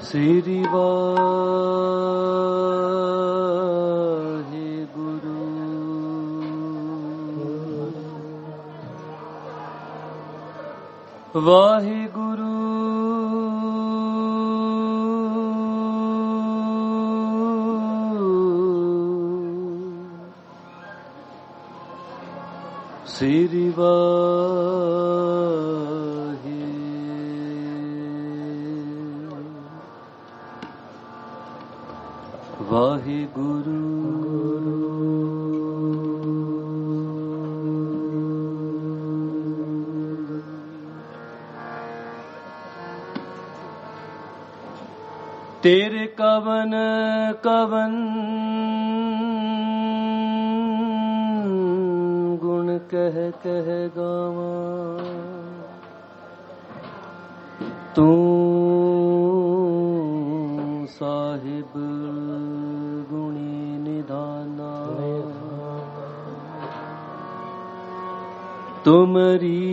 श्री वाहे गुरु वाहे गुरु श्री वाहे वाहे गुरु तेरे कवन कवन गुण कह कह गावा तू साहिब गुणी निधाना तुमरी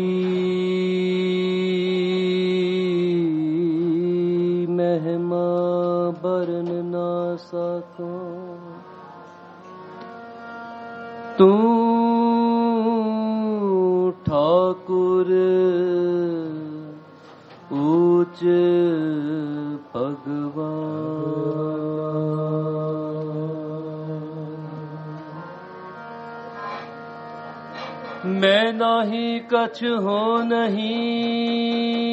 महिमा बरन ना सको तू ठाकुर ऊंच भगवान मैं नाही कछ हो नहीं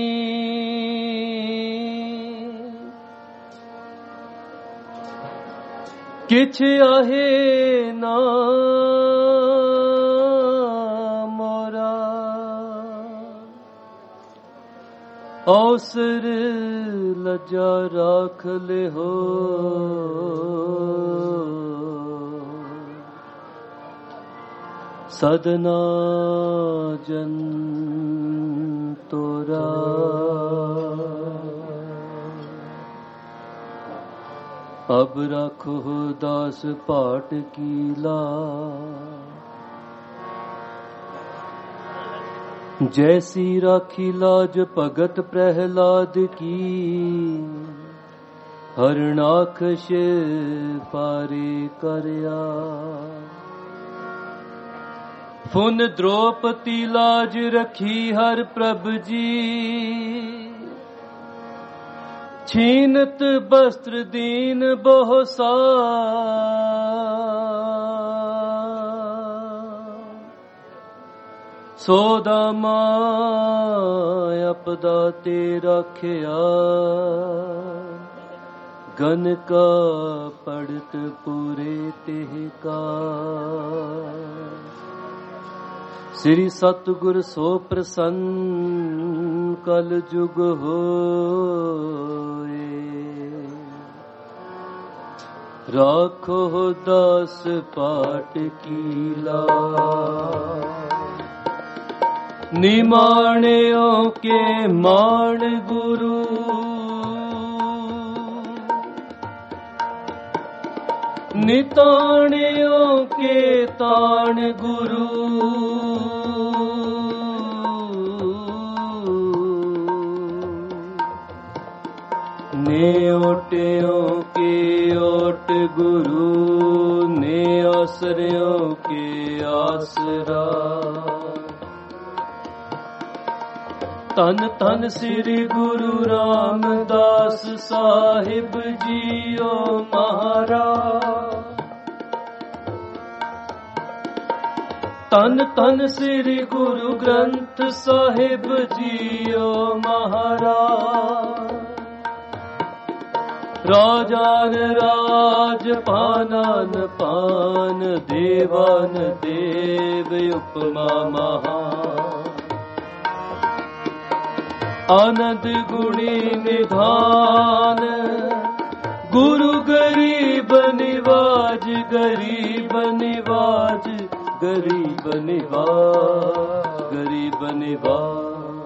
किछ आहे ना मोरा अवसर लज्जा राख ले हो सदना जन तोरा अब रखो दास पाट की ला जैसी राखी लाज भगत प्रहलाद की हरणाखश पारे करया फुन द्रौपदी लाज रखी हर प्रभ जी छीनत वस्त्र दीन बहुसा सोदामा अपदा ते रखया गन का पड़त पूरे तेह का श्री सतगुर सो प्रसन्न कल जुग होए राखो दास पाट कीला निमाणियों के मान गुरु निताणियों के ताण गुरु ने ओटियों के ओट गुरु ने आसरियों के आसरा तन तन श्री गुरु रामदास साहिब जियो महाराज तन तन श्री गुरु ग्रंथ साहिब जियो महाराज राजान राज पानन पान देवान देव उपमा महान आनंद गुणी निधान गुरु गरीब निवाज गरीब निवाज गरीब निवाज गरीब निवाज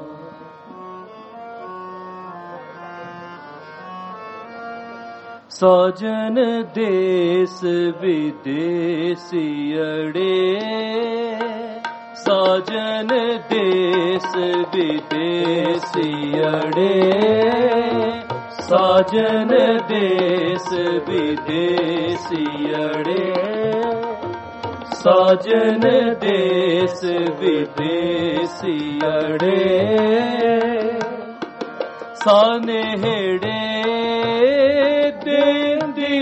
साजन देश विदेशी अड़े साजन देश विदेशी अड़े साजन देश विदेशियड़े साजन देश विदेशियड़े सानेहड़े देंदी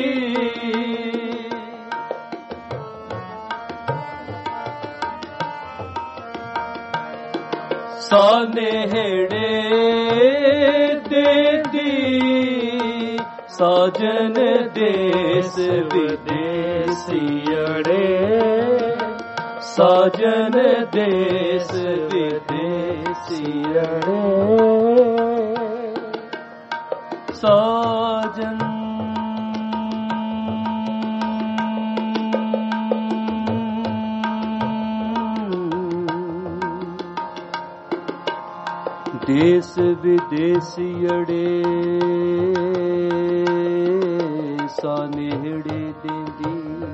सानेहड़े देंदी साजन देश विदेशियड़े साजन देश विदेशियड़े साजन देश विदेशियड़े सानेहड़े देंदी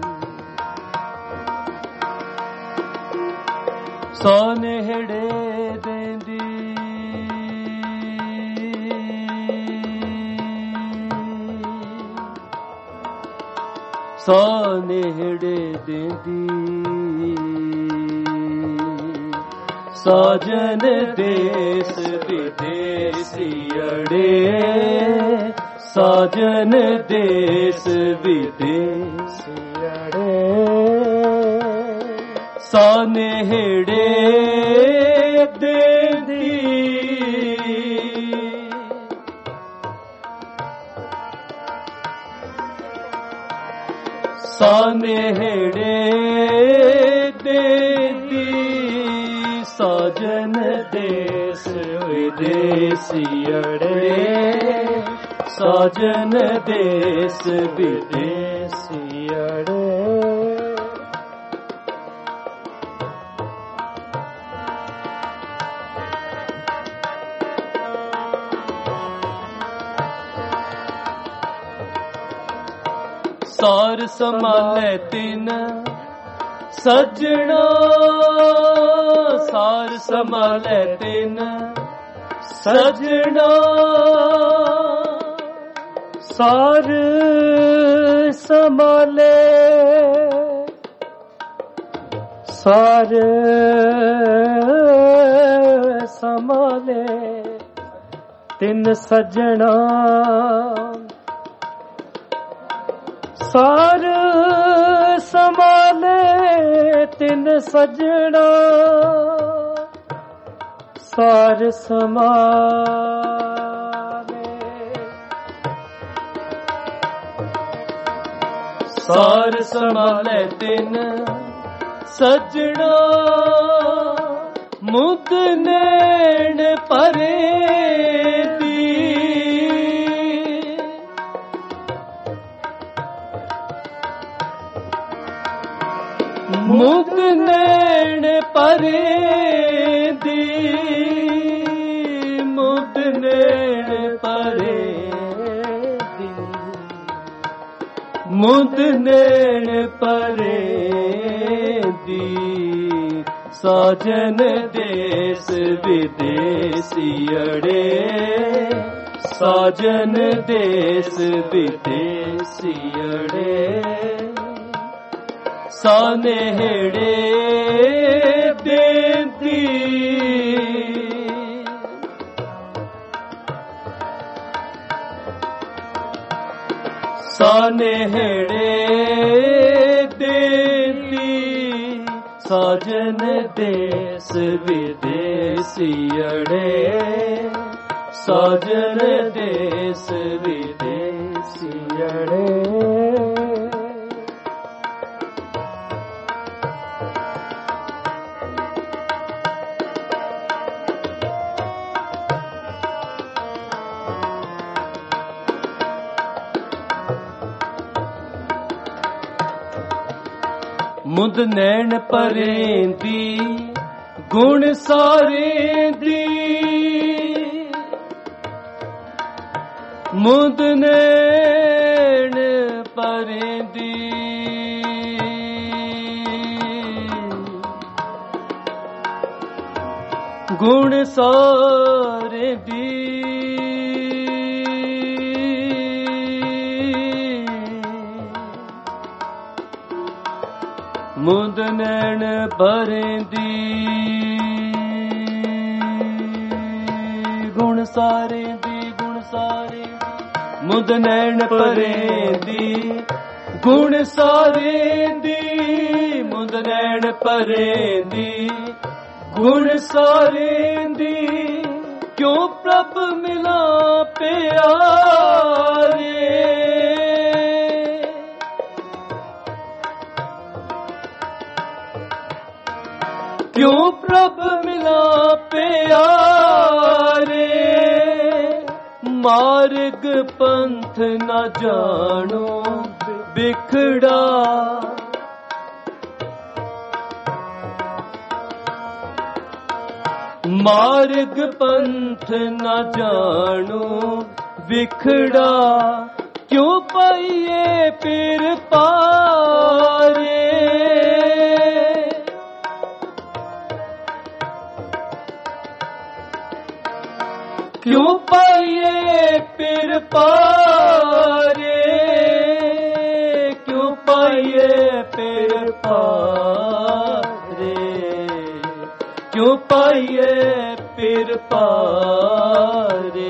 सानेहड़े देंदी सानेहड़े देंदी साजन देश विदेशियड़े साजन देश विदेशियड़े सानेहड़े देंदी सानेहड़े देंदी साजन देश विदेशियड़े साजन देश विदेशियड़े सार संभाले तिन सजना सार संभाले तिन सजना सार संभाले सार संभाले तिन सजना सार संभाले तिन सजना सार संभाले सार संभाले तिन सजना मुद नैन परे दी मुद नैन परे दी मुद नैन परे दी मुद नैन परे दी साजन देश विदेशियड़े साजन देश विदेशियड़े सानेहड़े देंदी सानेहड़े देंदी साजन देश विदेशियड़े साजन देश विदेशियड़े मुद नैन परेंदी गुण सारेंदी मुद नैन परेंदी गुण सारेंदी ਮੁਦ ਨੈਣ ਭਰੇਂਦੀ ਗੁਣ ਸਾਰੇ ਦੀ ਗੁਣ ਸਾਰੇ ਮੁਦ ਨੈਣ ਭਰੇਂਦੀ ਗੁਣ ਸਾਰੇ ਦੀ ਮੁਦ ਨੈਣ ਭਰੇਂਦੀ ਗੁਣ ਸਾਰੇ ਦੀ ਕਿਉਂ ਪ੍ਰਭ ਮਿਲਾ ਪਿਆਰੇ ਕਿਉਂ ਪ੍ਰਭ ਮਿਲਾ ਪਿਆਰੇ ਮਾਰਗ ਪੰਥ ਨਾ ਜਾਣੋ ਬਿਖੜਾ ਮਾਰਗ ਪੰਥ ਨਾ ਜਾਣੋ ਵਿਖੜਾ ਕਿਉਂ ਪਾਈਏ ਪਿਰ ਪਾਰੇ ਕਿਉਂ ਪਾਈਏ ਪਿਰ ਪਾਰੇ ਕਿਉਂ ਪਾਈਏ ਪਿਰ ਪਾਰੇ ਕਿਉਂ ਪਾਈਏ ਪਿਰ ਪਾਰੇ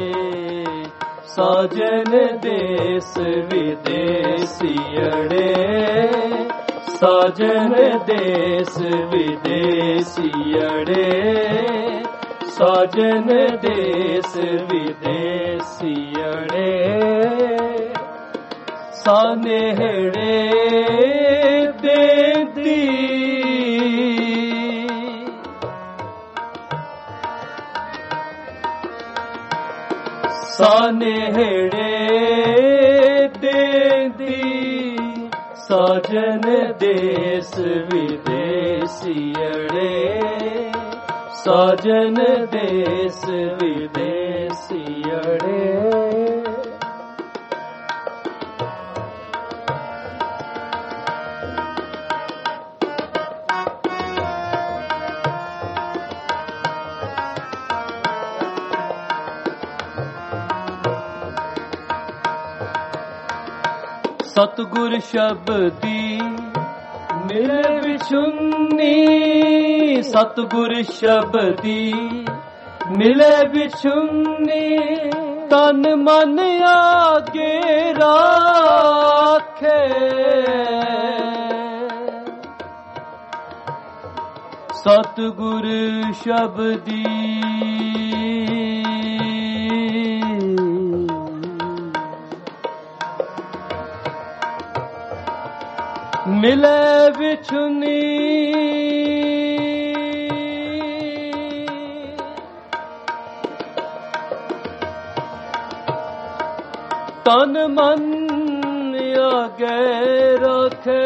ਸਾਜਨ ਦੇਸ ਵਿਦੇਸੀੜੇ ਸਾਜਨ ਦੇਸ ਵਿਦੇਸੀੜੇ ਸਾਜਨ ਦੇਸ ਵਿਦੇਸੀੜੇ ਸਾਨੇੜੇ ਦੇਦੀ ਸਾਨੇੜੇ ਦੇਦੀ ਸਾਜਨ ਦੇਸ ਵਿਦੇਸੀੜੇ ਸਾਜਨ ਦੇਸ ਵਿਦੇਸੀੜੇ ਸਤਿਗੁਰ ਸ਼ਬਦੀ ਮਿਲੇ ਵਿਛੁੰਨੀ ਸਤਿਗੁਰ ਸ਼ਬਦੀ ਮਿਲੇ ਵਿਛੁੰਨੀ ਤਨ ਮਨ ਆਗੇ ਰਾਖੇ ਸਤਿਗੁਰ ਸ਼ਬਦੀ ਮਿਲੇ ਵਿਛੁਨੀ ਤਨ ਮਨ ਆਗੇ ਰੱਖੇ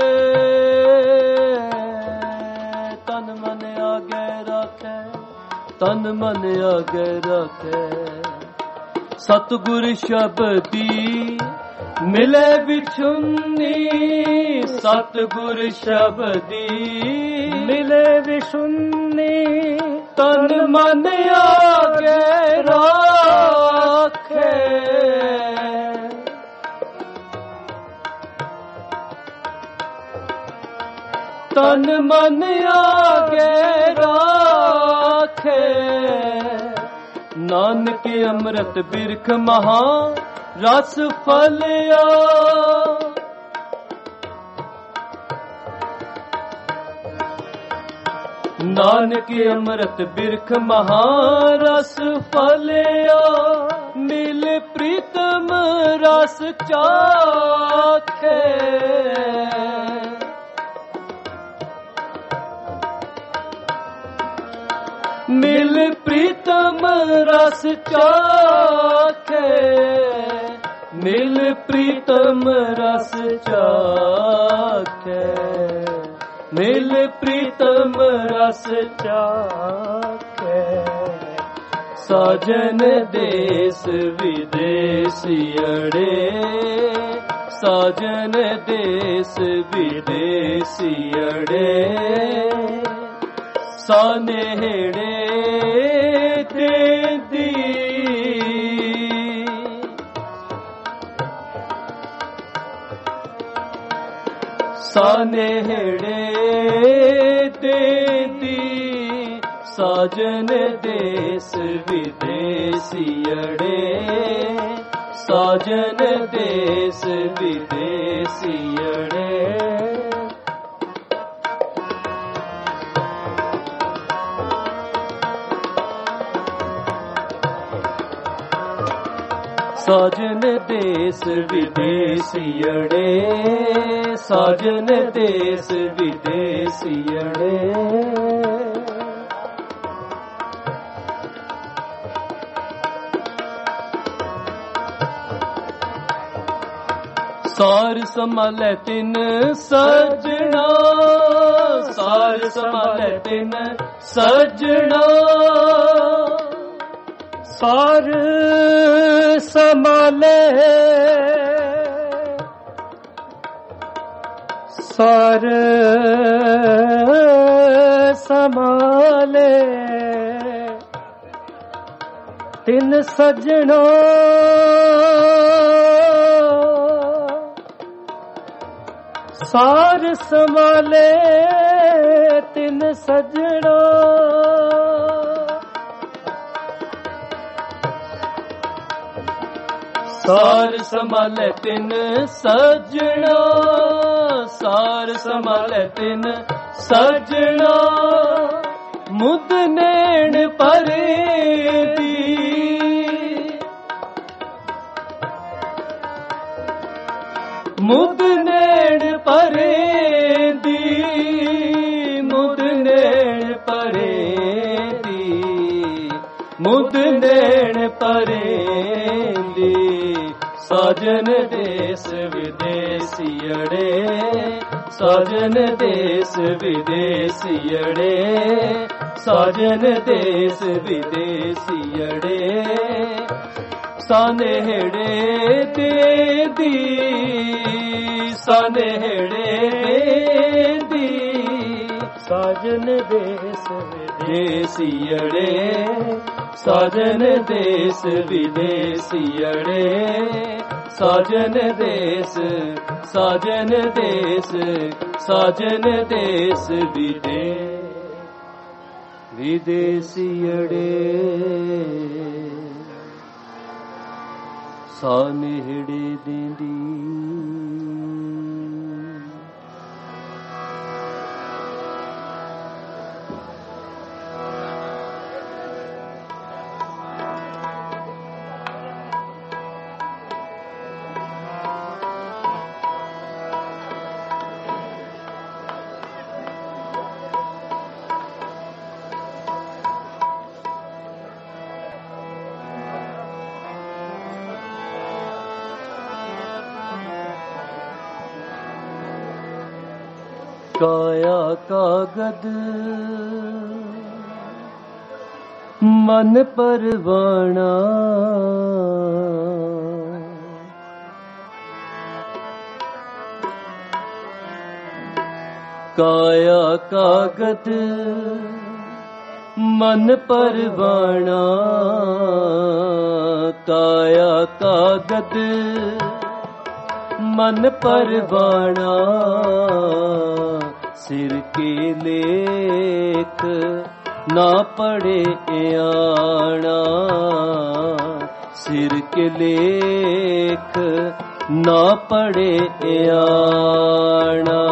ਤਨ ਮਨ ਆਗੇ ਰੱਖੇ ਤਨ ਮਨ ਆਗੇ ਰੱਖੇ ਸਤਿਗੁਰ ਸ਼ਬਦੀ ਮਿਲੇ ਵਿਛੁੰਨੀ ਸਤਿਗੁਰ ਸ਼ਬਦੀ ਮਿਲੇ ਵਿਛੁੰਨੀ ਤਨ ਮਨ ਆਗੇ ਰਾਖੇ ਤਨ ਮਨ ਆਗੇ ਰਾਖੇ ਨਾਨਕ ਅੰਮ੍ਰਿਤ ਬਿਰਖ ਮਹਾ ਰਸ ਫਲਿਆ ਨਾਨਕ ਅੰਮ੍ਰਿਤ ਬਿਰਖ ਮਹਾ ਰਸ ਫਲਿਆ ਮਿਲ ਪ੍ਰੀਤਮ ਰਸ ਚਾਖੇ ਮਿਲ ਪ੍ਰੀਤਮ ਰਸ ਚਾਖੇ ਮਿਲ ਪ੍ਰੀਤਮ ਰਸ ਚਾਖੇ ਮਿਲ ਪ੍ਰੀਤਮ ਰਸ ਚਾਖੇ ਸਾਜਨ ਦੇਸ ਵਿਦੇਸੀੜੇ ਸਾਜਨ ਦੇਸ ਵਿਦੇਸੀੜੇ ਸਾਨੇੜੇ ਦੇਦੀ सानेहड़े देती साजन देश विदेशियड़े साजन देश विदेशियड़े साजन देश विदेशियड़े साजन देश विदेशियड़े सार संभाले तिन सजना सार संभाले तिन सजना सार संभाले सार संभाले तिन सजना सार संभाले तिन सजना सार संभाले तिन सजना सार संभाले तिन सजना मुद नैण परे दी मुद नैण परे दी मुद नैण परे दी मुद नैण परे दी साजन देश विदेशियड़े साजन देश विदेशियड़े साजन देश विदेशियड़े सानेहड़े दे दी सानेहड़े दी साजन देश विदेशियड़े साजन देश विदेशियड़े साजन देश साजन देश साजन देश विदेशियड़े सानेहड़े देंदी काया कागद मन परवाना काया कागद मन परवाना काया कागद मन परवाना सिर के लेख ना पड़े आना सिर के लेख ना पड़े आना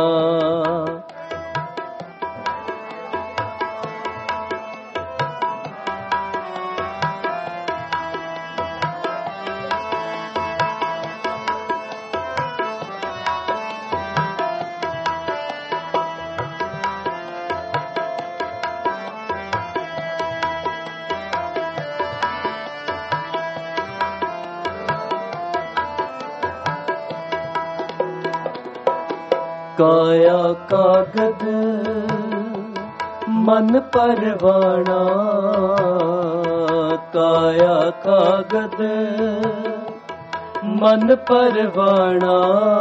काया कागद मन परवाना काया कागद मन परवाना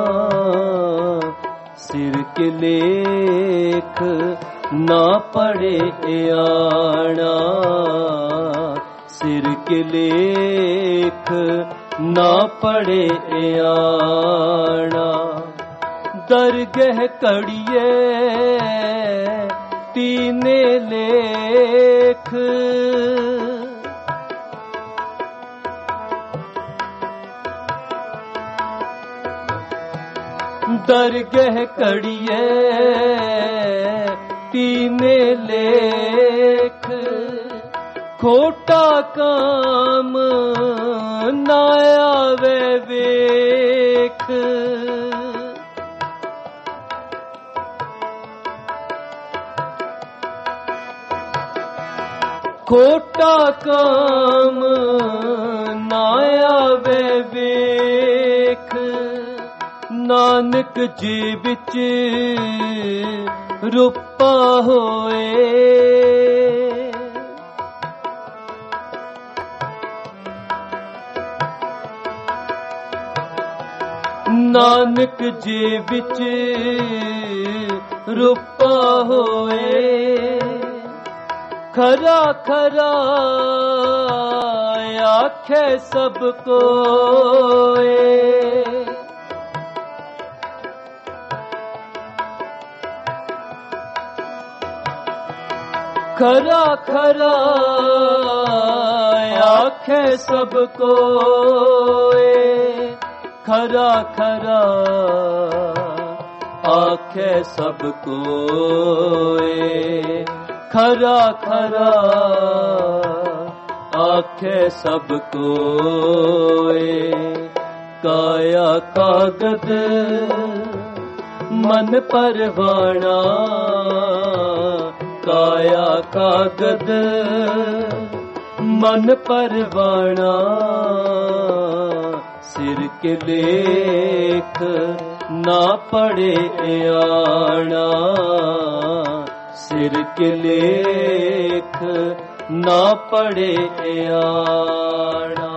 सिर के लेख ना पड़े आना सिर के लेख ना पड़े आना दरगह कड़िए तीने लेख, दरगह कड़िए तीने लेख, खोटा काम ना आवे वेख। खोटा काम ना आवे वेख, नानक जी बिच रूपा होए। नानक जी बिच रूपा होए, खरा खरा आखे सब कोए। खरा खरा आखे सब कोए, खरा खरा आखे सब कोए, खरा खरा आखे सब कोए। काया कागद मन परवाना, काया कागद मन परवाना, सिर के लेख ना पड़े आना, सिर के लेख ना पड़े आना।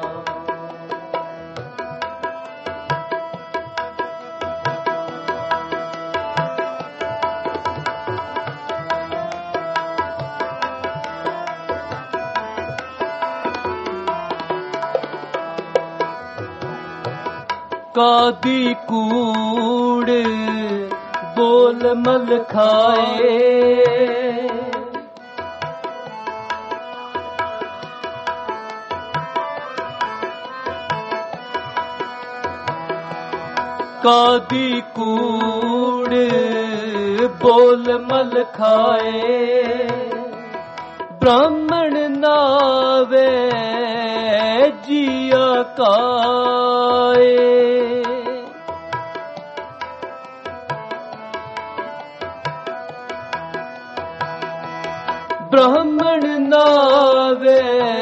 कादी कूड़ बोल मल खाए, कादी कूड़ बोल मल खाए, ब्राह्मण नावे जिया काए। ब्राह्मण नावे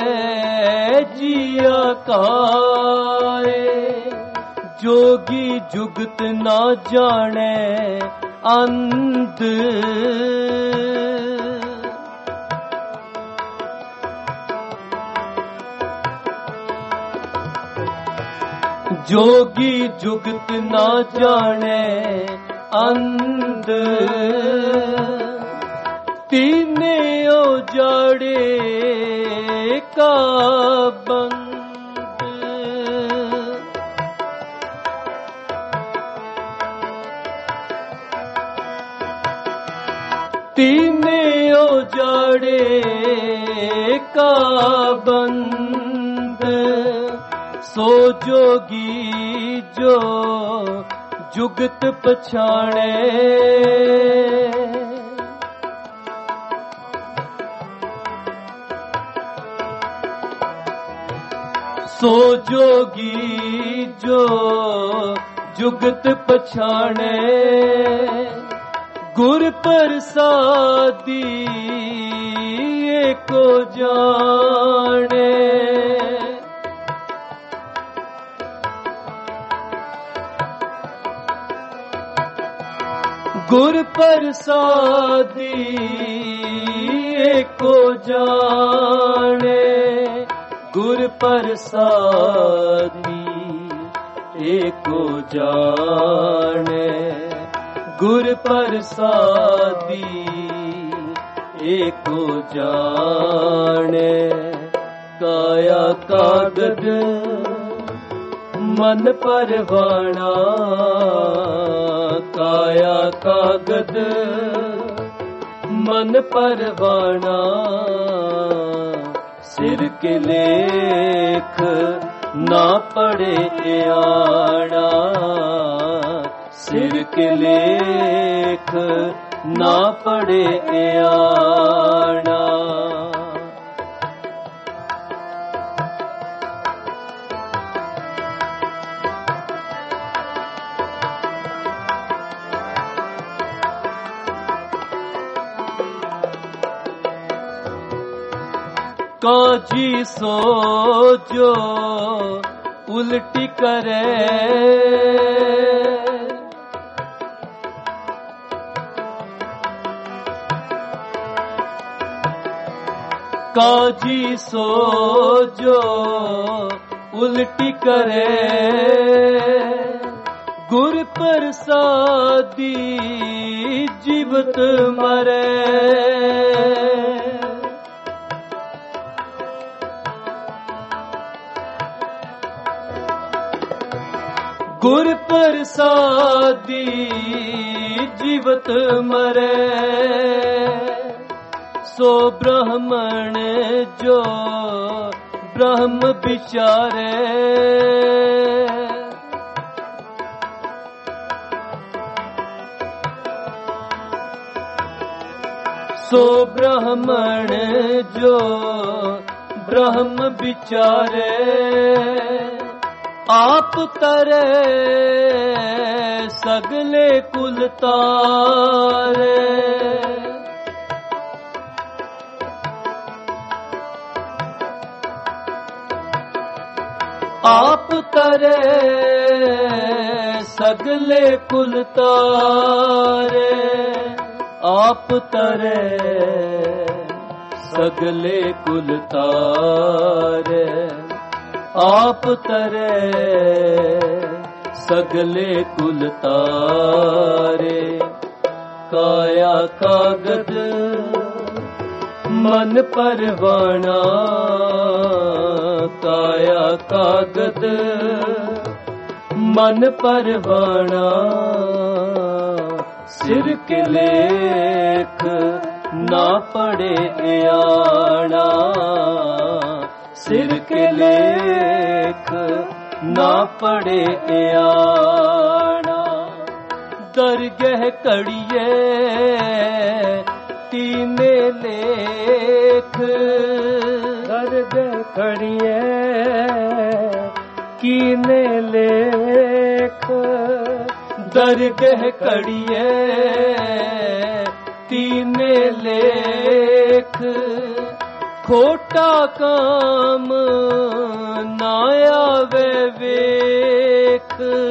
जिया काए, जोगी जुगत ना जाने अंध। जोगी जुगत ना जाने अंध, तीने उजाड़े का बंद। तीने उजाड़े का बंद, सो जोगी जो जुगत पछाणे। सो जोगी जो जुगत पछाणे, गुर प्रसादी एको जाने। गुर प्रसादी एको जाने, गुर प्रसादी एको जाने, गुर प्रसादी एको जाने। काया कागद मन परवाना काया कागद मन परवाना सिर के लेख ना पड़े आना सिर के लेख ना पड़े आना काजी सो जो उल्टी करे काजी सो जो उल्टी करे गुर प्रसादी जीवत मरे गुर प्रसादी जीवत मरे सो ब्राह्मण जो ब्रह्म विचारे सो ब्राह्मण जो ब्रह्म विचारे आप तरे सगले कुल तारे आप तरे सगले कुल तारे आप तरे सगले कुल तारे आप तरे सगले कुल तारे काया कागद मन परवाना काया कागद मन परवाना सिर के लेख ना पड़े आना सिर के लेख ना पड़े आना दरगह कड़िए तीने लेख दरगह कड़िए कीने लेख दरगह कड़िए तीने लेख खोटा काम ना आवे वेख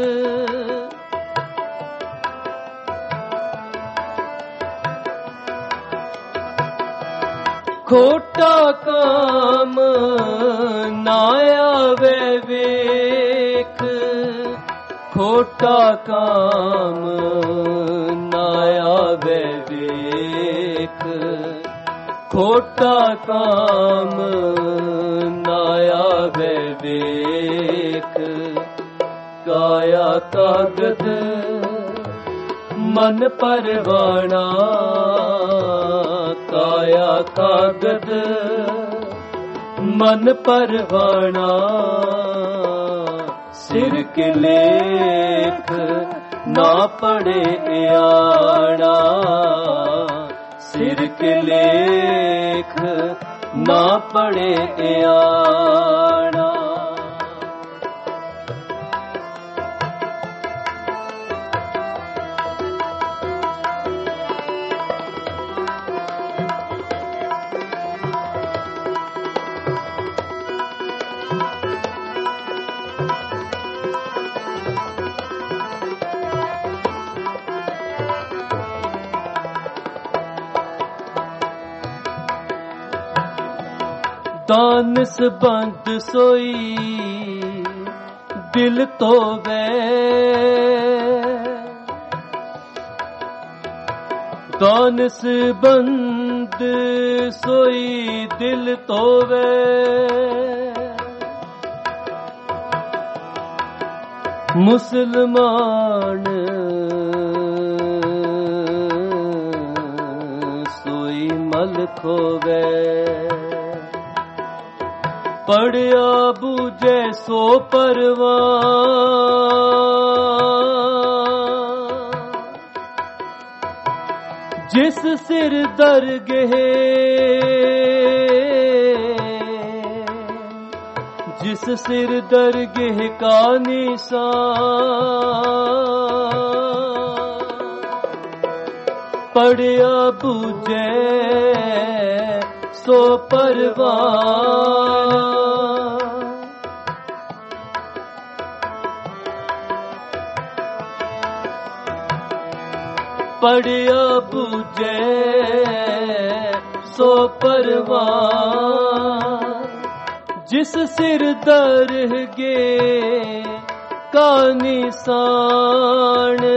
खोटा काम ना आवे वेख खोटा काम ना आवे वेख खोटा काम ना आवे वेख काया कागद मन परवाना काया कागद मन परवाना सिर के लेख ना पड़े आना सिर के लेख ना पड़े आना दानस बंद सोई दिल तो वे दानस बंद सोई दिल तो वे ਮੁਸਲਮਾਨ ਸੋਈ ਮਲ ਖੋਵੇ, ਪੜਿਆ ਬੂਝੇ ਸੋ ਪਰਵਾਨ। ਜਿਸ ਸਿਰ ਦਰਗਹਿ, ਜਿਸ ਸਿਰ ਦਰਗਹਿ ਕਾ ਨਿਸ਼ਾਨ। ਪੜਿਆ ਬੂਝੇ ਸੋ ਪਰਵਾਨ। ਪੜਿਆ ਬੂਝੇ ਸੋ ਪਰਵਾਨ। ਜਿਸ ਸਿਰ ਦਰਗਹਿ ਕਾ ਨਿਸ਼ਾਨ।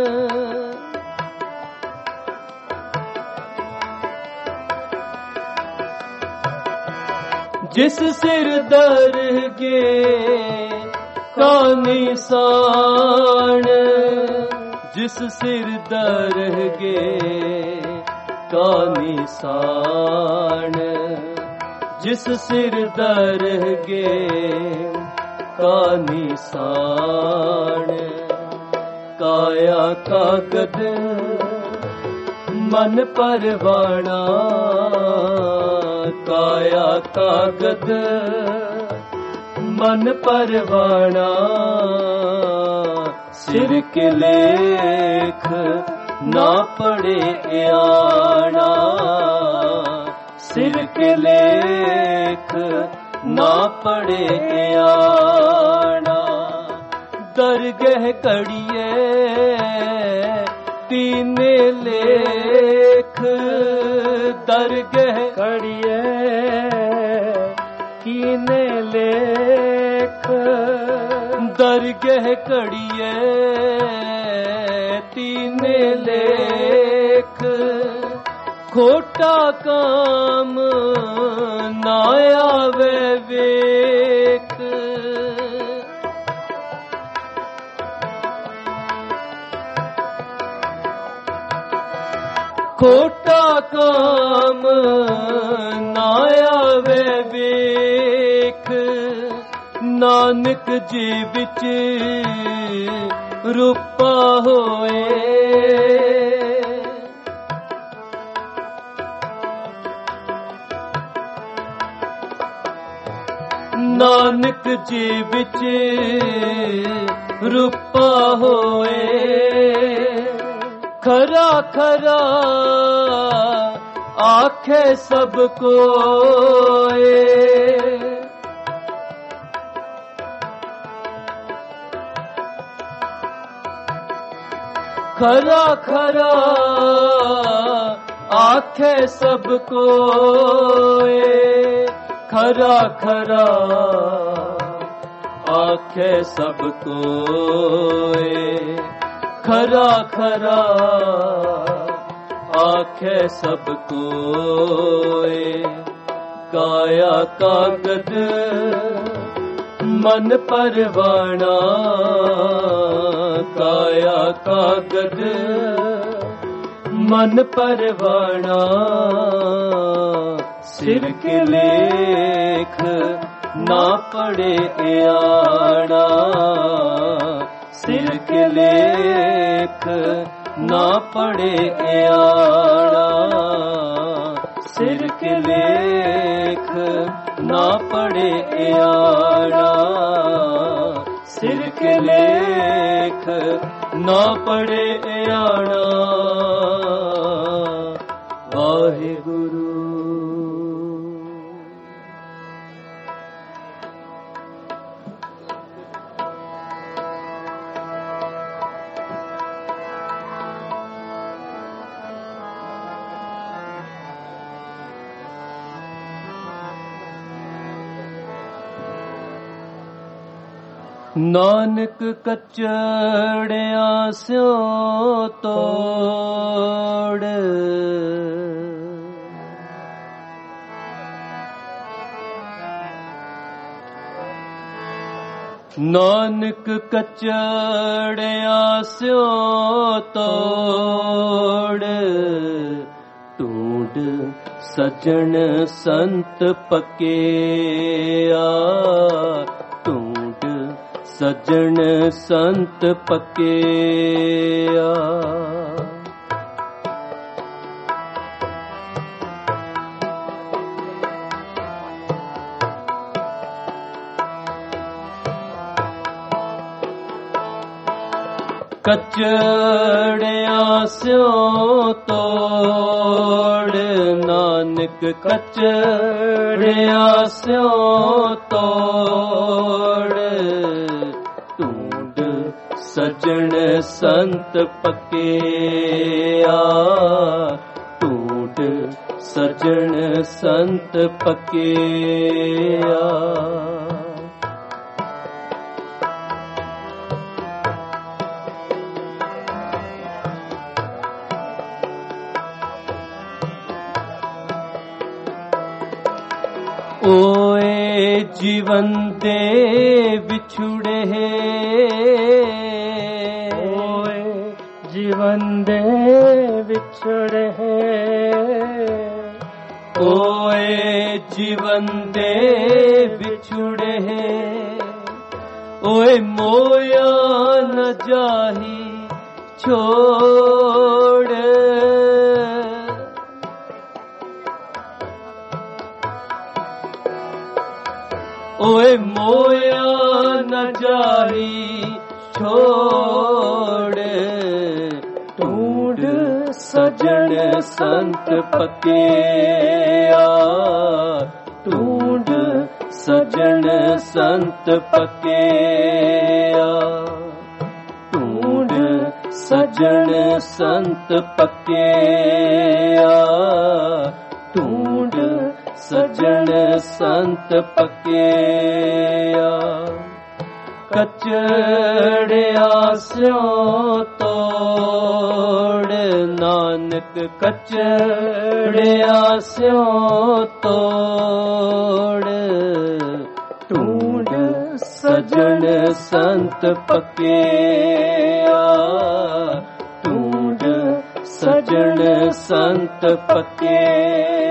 ਜਿਸ ਸਿਰ ਦਰਗਹਿ ਕਾ ਨਿਸ਼ਾਨ। ਜਿਸ ਸਿਰ ਦਰਗਹਿ ਕਾ ਨਿਸ਼ਾਨ। ਜਿਸ ਸਿਰ ਦਰਗਹਿ ਕਾ ਨਿਸ਼ਾਨ। ਕਾਇਆ ਕਾਗਦ ਮਨ ਪਰਵਾਣਾ। ਕਾਇਆ ਕਾਗਦ ਮਨ ਪਰਵਾਣਾ। ਸਿਰ ਕੇ ਲੇਖ ਨਾ ਪੜੇ ਆਣਾ। ਸਿਰ ਕੇ ਲੇਖ ਨਾ ਪੜੇ ਆਣਾ। ਦਰਗਹਿ ਕੜੀਏ ਤੀਨੇ ਲੇਖ। ਦਰਗਹਿ ਕੜੀਏ ਕੀਨੇ ਲੇਖ। ਦਰਗਹਿ ਕੜੀਏ ਤੀਨੇ ਲੇਖ। ਖੋਟਾ ਕਾਮ ਨਾ ਆਵੇ ਵੇਖ। ਖੋਟਾ ਕਾਮ ਨਾ ਆਵੇ ਵੇਖ। ਨਾਨਕ ਜੀ ਵਿੱਚ ਰੂਪਾ ਹੋਏ। ਨਾਨਕ ਜੀ ਵਿੱਚ ਰੂਪਾ ਹੋਏ। ਖਰਾ ਖਰਾ ਆਖੇ ਸਭ ਕੋਏ। ਖਰਾ ਖਰਾ ਆਖੇ ਸਭ ਕੋਏ। ਖਰਾ ਖਰਾ ਆਖੇ ਸਭ ਕੋਏ। ਖਰਾ ਖਰਾ ਆਖੇ ਸਭ ਕੋਏ। ਕਾਇਆ ਕਾਗਦ ਮਨ ਪਰਵਾਣਾ। ਕਾਇਆ ਕਾਗਦ ਮਨ ਪਰਵਾਣਾ। ਸਿਰ ਕੇ ਲੇਖ ਨਾ ਪੜੇ ਆਣਾ। ਸਿਰ ਕੇ ਲੇਖ ਨਾ ਪੜੇ ਆਣਾ। ਸਿਰ ਕੇ ਲੇਖ ਨਾ ਪੜੇ ਆਣਾ। ਸਿਰ ਕੇ ਲੇਖ ਨਾ ਪੜੇ ਆਣਾ। ਵਾਹਿਗੁਰੂ। ਨਾਨਕ ਕਚੜਿਆਂ ਸਿਉ ਤੋੜ। ਨਾਨਕ ਕਚੜਿਆ ਸਿਓ ਤੋੜ ਢੂੰਡ ਸਜਣ ਸੰਤ ਪੱਕਿਆ ਢੂੰਡ ਸਜਣ ਸੰਤ ਪੱਕਿਆ। ਕਚੜਿਆ ਸਿਓ ਤੋੜ ਨਾਨਕ ਕਚੜਿਆ ਸਿਓ ਤੋੜ ਢੂੰਡ ਸਜਣ ਸੰਤ ਪੱਕਿਆ ਢੂੰਡ ਸਜਣ ਸੰਤ ਪੱਕਿਆ। ਓਏ ਜੀਵਨ ਦੇ ਵਿਛੁੜੇ ਓਏ ਜੀਵਨ ਦੇ ਵਿਛੜੇ ਓਏ ਜੀਵਨ ਦੇ ਵਿਛੁੜੇ ਓਏ ਮੋਇਆ ਨ ਜਾਹੀ ਛੋੜ ਓਏ ਮੋਇਆ ਨ ਜਾਹੀ ਛੋੜ ਢੂੰਡ ਸਜਣ ਸੰਤ ਪੱਕਿਆ ਢੂੰਡ ਸਜਣ ਸੰਤ ਪੱਕਿਆ ਢੂੰਡ ਸਜਣ ਸੰਤ ਪੱਕਿਆ ਢੂੰਡ ਸਜਣ ਸੰਤ ਪੱਕਿਆ। ਕਚੜਿਆ ਸਿਓ ਤੋੜ ਨਾਨਕ ਕਚੜਿਆ ਸਿਓ ਤੋੜ ਢੂੰਡ ਸਜਣ ਸੰਤ ਪੱਕਿਆ ਢੂੰਡ ਸਜਣ ਸੰਤ ਪੱਕਿਆ।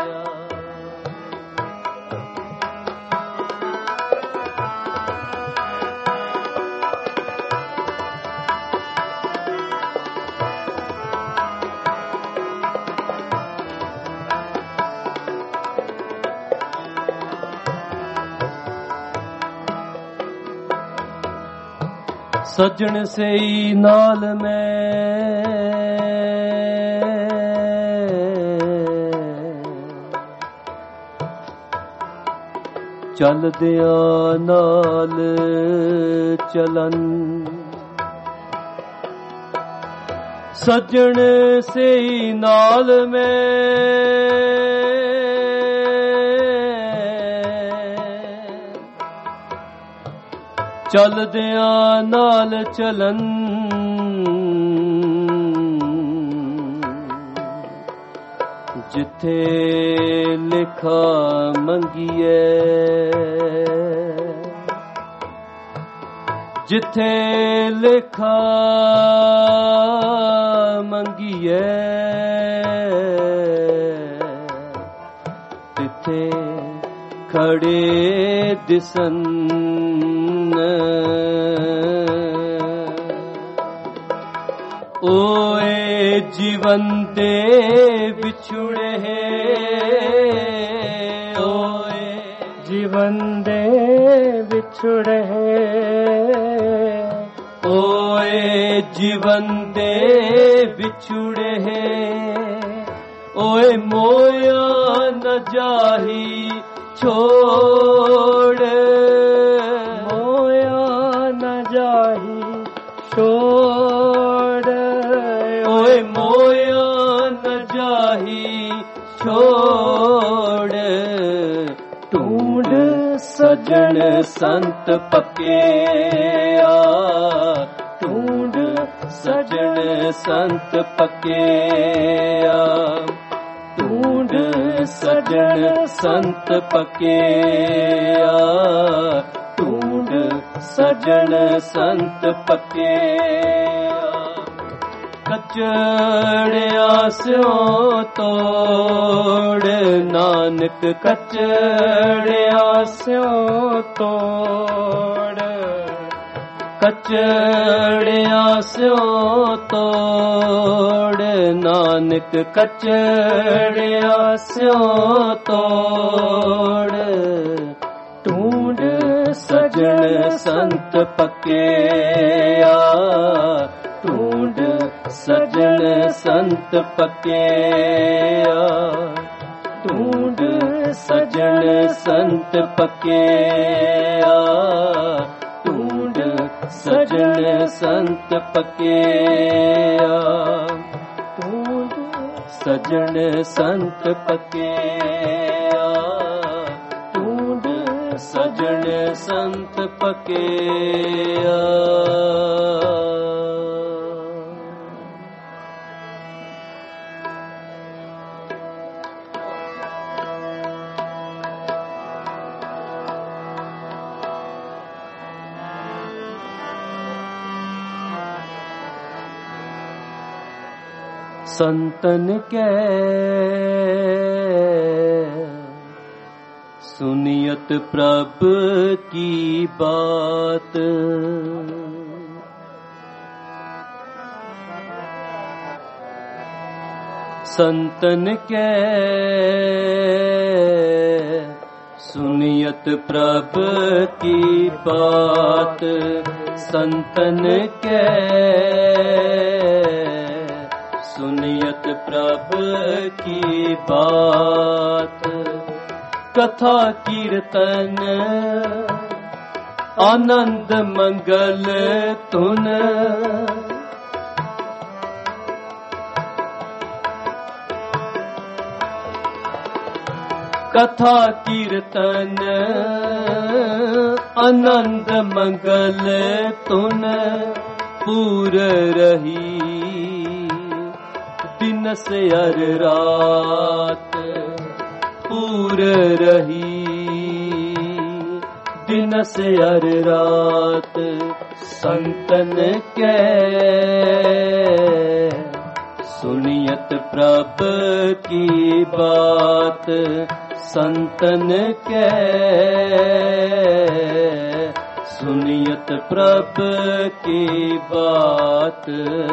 ਸਜਣ ਸਈ ਨਾਲ ਮੈਂ ਚੱਲਦਿਆਂ ਨਾਲ ਚਲਨ ਸਜਣ ਸਈ ਨਾਲ ਮੈਂ ਚੱਲਦਿਆਂ ਨਾਲ ਚਲਨ ਜਿੱਥੇ ਲਿਖਾ ਮੰਗੀਏ ਜਿੱਥੇ ਲਿਖਾ ਮੰਗੀਏ ਤਿੱਥੇ ਖੜੇ ਦਿਸਨ ਓਏ ਜੀਵਨ ਦੇ ਵਿਛੁੜੇ ਓਏ ਜੀਵਨ ਦੇ ਵਿਛੁੜੇ ਓਏ ਜੀਵਨ ਦੇ ਵਿਛੁੜੇ ਓਏ ਮੋਇਆ ਨ ਜਾਹੀ ਛੋੜ ਮੋਇਆ ਨ ਜਾਹੀ ਛੋੜ ਓਏ ਮੋਇਆ ਨ ਜਾਹੀ ਛੋੜ ਢੂੰਡ ਸਜਣ ਸੰਤ ਪੱਕਿਆ ਢੂੰਡ ਸਜਣ ਸੰਤ ਪੱਕਿਆ ਢੂੰਡ ਸਜਣ ਸੰਤ ਪੱਕਿਆ ਢੂੰਡ सजन संत पके कचड़िया स्यों तोड़ नानक कचड़िया स्यों तोड़ कचड़िया स्यों तोड़ नानक कचड़िया स्यों तोड़ ढूंढ सजन संत पके ढूंढ सजन संत पके ढूंढ सजन संत पके ढूंढ सजन संत पके ढूंढ सजन संत पके ढूंढ सजन संत पके संतन के सुनियत प्रभ की बात संतन के सुनियत प्रभ की बात संतन के सुनियत प्रभ की बात कथा कीर्तन आनंद मंगल तुन कथा कीर्तन आनंद मंगल तुन पूर रही दिन से अर रात पूर रही दिन से अर रात संतन के सुनियत प्रभ की बात संतन के सुनियत प्रभ की बात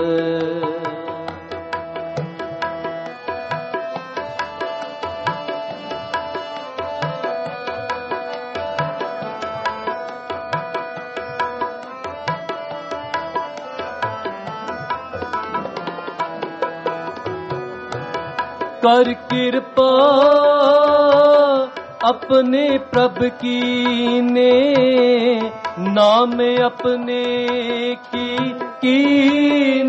कर कृपा अपने प्रभ की ने नाम अपने की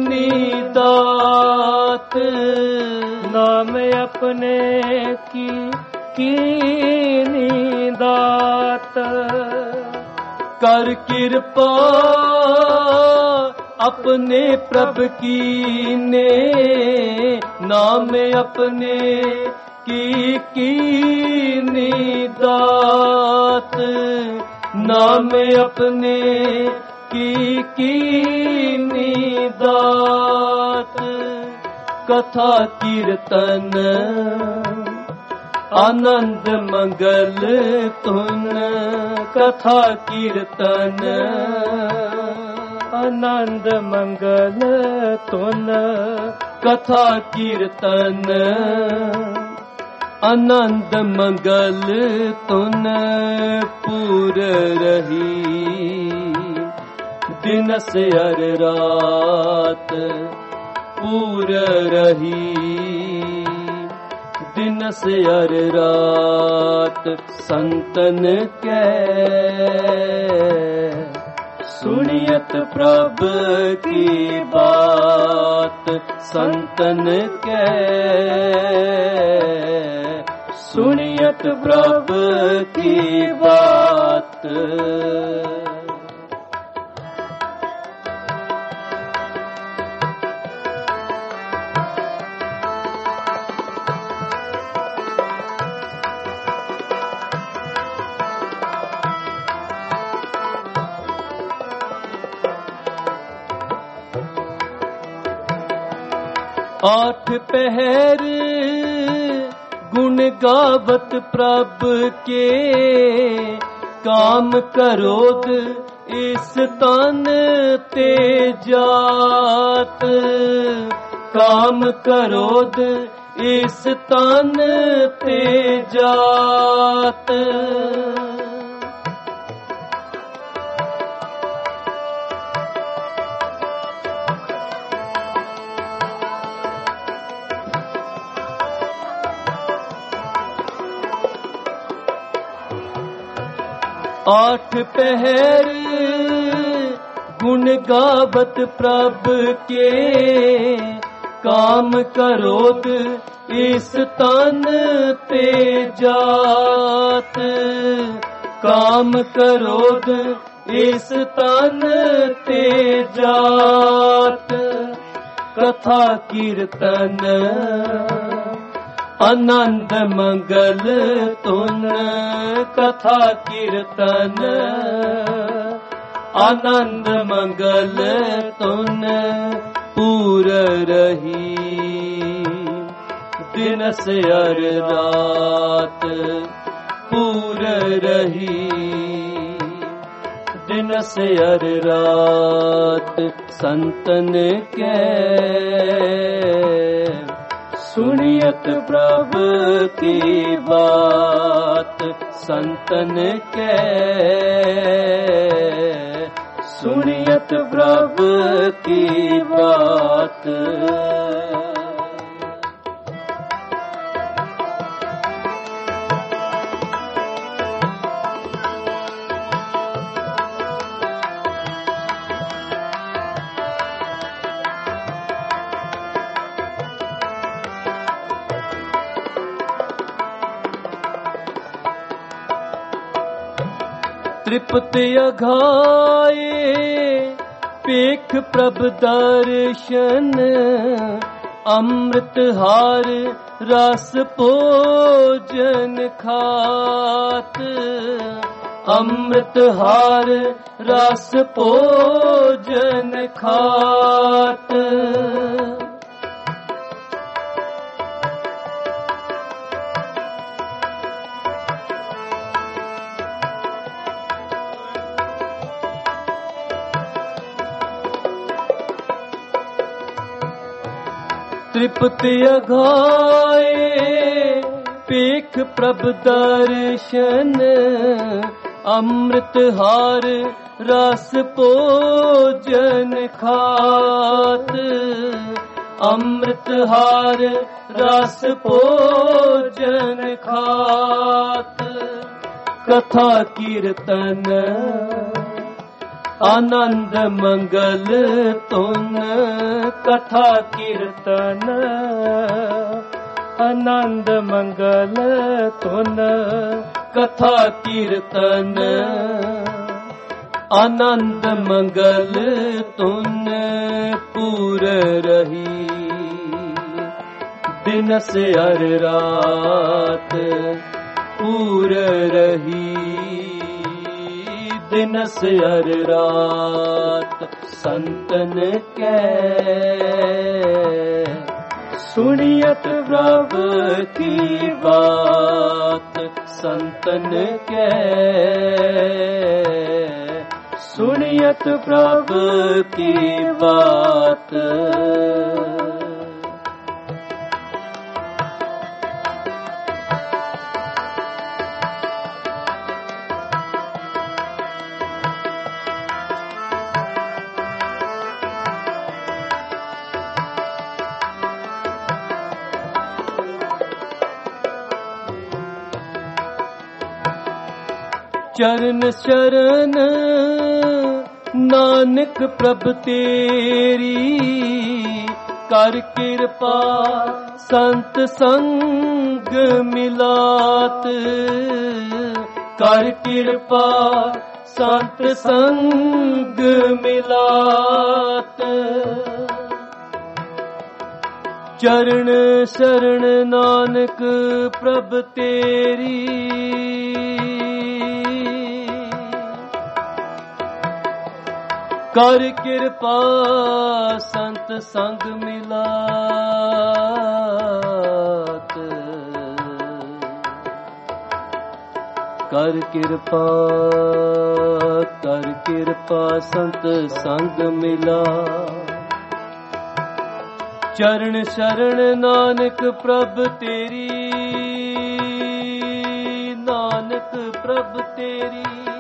दात नाम अपने की दात कर कृपा अपने प्रभ की ने नाम अपने की दात नाम अपने की दात कथा कीर्तन आनंद मंगल तुन कथा कीर्तन आनंद मंगल तुन कथा कीर्तन आनंद मंगल तुन पूर रही दिन से हर रात पूर रही दिन से हर रात संतन के सुनियत प्रभ की बात संतन के सुनियत प्रभ की बात आठ पहर गुण गावत प्रभ के, काम करोद इस तन ते जात। काम करोद इस तन ते जात। आठ पहर गुण गावत प्रभ के, काम करोद इस तन ते जात। काम करोद इस तन ते जात। कथा कीर्तन आनंद मंगल तुन, कथा कीर्तन आनंद मंगल तुन, पूर रही दिन से अर रात। पूर रही दिन से अर रात। संतन के सुनियत प्रभु की बात। संतन के सुनियत प्रभु की बात। तृप्ति अघाये पेख प्रभ दर्शन, अमृत हार रस भोजन खात। अमृत हार रस भोजन खात। तृप्ति अघाये पेख प्रभ दर्शन, अमृत हार रस भोजन खात। अमृत हार रस भोजन खात। कथा कीर्तन आनंद मंगल तुन, कथा कीर्तन आनंद मंगल तुन, कथा कीर्तन आनंद मंगल तुन, पूर रही दिन से अर रात। पूर रही दिन से अर रात। संतन के सुनियत प्रभु की बात। संतन के सुनियत प्रभु की बात। चरण शरण नानक प्रभ तेरी, कर कृपा संत संग मिलात। कर कृपा संत संग मिलात। चरण शरण नानक प्रभ तेरी, ਕਰ ਕਿਰਪਾ ਸੰਤ ਸੰਗ ਮਿਲਾਤ, ਕਰ ਕਿਰਪਾ ਸੰਤ ਸੰਗ ਮਿਲਾ। ਚਰਨ ਸ਼ਰਨ ਨਾਨਕ ਪ੍ਰਭ ਤੇਰੀ, ਨਾਨਕ ਪ੍ਰਭ ਤੇਰੀ।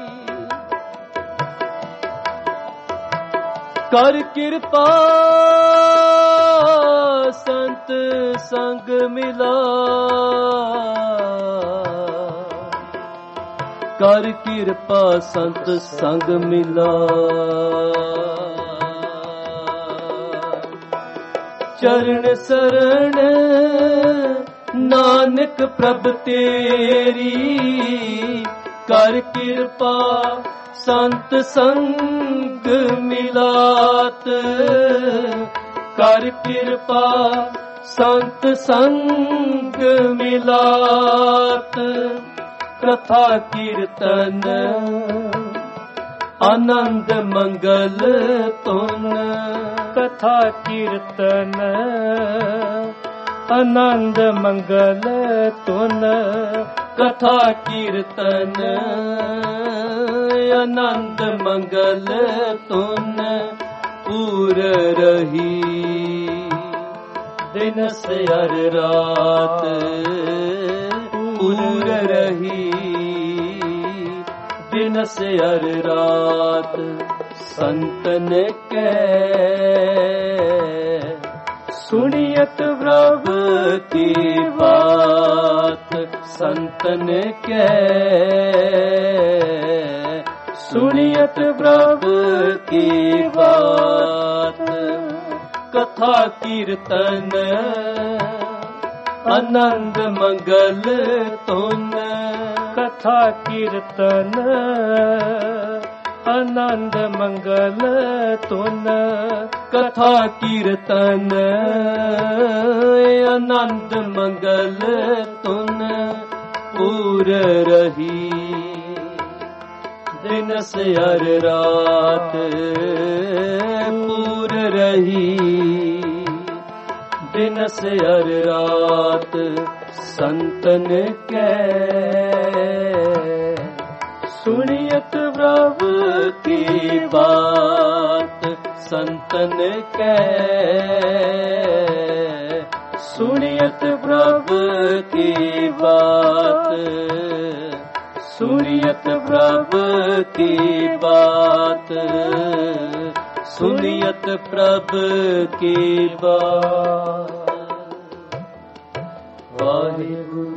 ਕਰ ਕਿਰਪਾ ਸੰਤ ਸੰਗ ਮਿਲਾ, ਕਰ ਕਿਰਪਾ ਸੰਤ ਸੰਗ ਮਿਲਾ। ਚਰਨ ਸਰਣ ਨਾਨਕ ਪ੍ਰਭ ਤੇਰੀ, ਕਰ ਕਿਰਪਾ ਸੰਤ ਸੰਗ ਮਿਲਾਤ, ਕਰ ਕਿਰਪਾ ਸੰਤ ਸੰਗ ਮਿਲਾਤ। ਕਥਾ ਕੀਰਤਨ ਆਨੰਦ ਮੰਗਲ ਤੁਨ, ਕਥਾ ਕੀਰਤਨ ਆਨੰਦ ਮੰਗਲ ਤੁਨ, ਕਥਾ ਕੀਰਤਨ ਆਨੰਦ ਮੰਗਲ ਤੁਨ। ਪੂਰ ਰਹੀ ਦਿਨ ਸਿਰ ਰਾਤ, ਪੂਰ ਰਹੀ ਦਿਨ ਸਿਰ ਰਾਤ। ਸੰਤਨ ਕੈ ਸੁਣੀਅਤ ਪ੍ਰਭ ਕੀ ਬਾਤ, ਸੰਤਨ ਕੈ ਸੁਣੀਅਤ ਪ੍ਰਭ ਕੀ ਬਾਤ। ਕਥਾ ਕੀਰਤਨ ਆਨੰਦ ਮੰਗਲ ਤੁਨ, ਕਥਾ ਕੀਰਤਨ ਆਨੰਦ ਮੰਗਲ ਤੁਨ, ਕਥਾ ਕੀਰਤਨ ਆਨੰਦ ਮੰਗਲ ਤੁਨ। ਪੂਰ ਰਹੀ ਦਿਨ ਸਿਰ ਰਾਤ, ਪੂਰ ਰਹੀ ਦਿਨ ਸਿਰ ਰਾਤ। ਸੰਤਨ ਕੈ ਸੁਣੀਅਤ ਪ੍ਰਭ ਕੀ ਬਾਤ, ਸੰਤਨ ਕੈ ਸੁਣੀਅਤ ਪ੍ਰਭ ਕੀ ਬਾਤ, ਸੁਣੀਅਤ ਪ੍ਰਭ ਕੀ ਬਾਤ, ਸੁਣੀਅਤ ਪ੍ਰਭ ਕੀ ਬਾਤ। ਵਾਹਿਗੁਰੂ।